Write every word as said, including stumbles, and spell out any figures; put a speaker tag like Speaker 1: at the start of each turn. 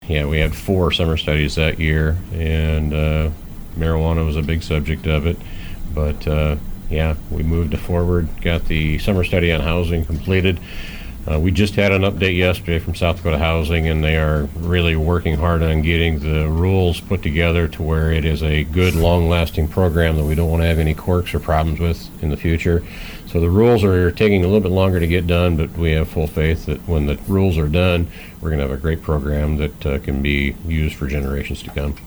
Speaker 1: yeah, we had four summer studies that year, and uh, marijuana was a big subject of it. But uh, yeah, we moved forward, got the summer study on housing completed. Uh, we just had an update yesterday from South Dakota Housing, and they are really working hard on getting the rules put together to where it is a good, long-lasting program that we don't want to have any quirks or problems with in the future. So the rules are taking a little bit longer to get done, but we have full faith that when the rules are done, we're going to have a great program that uh, can be used for generations to come.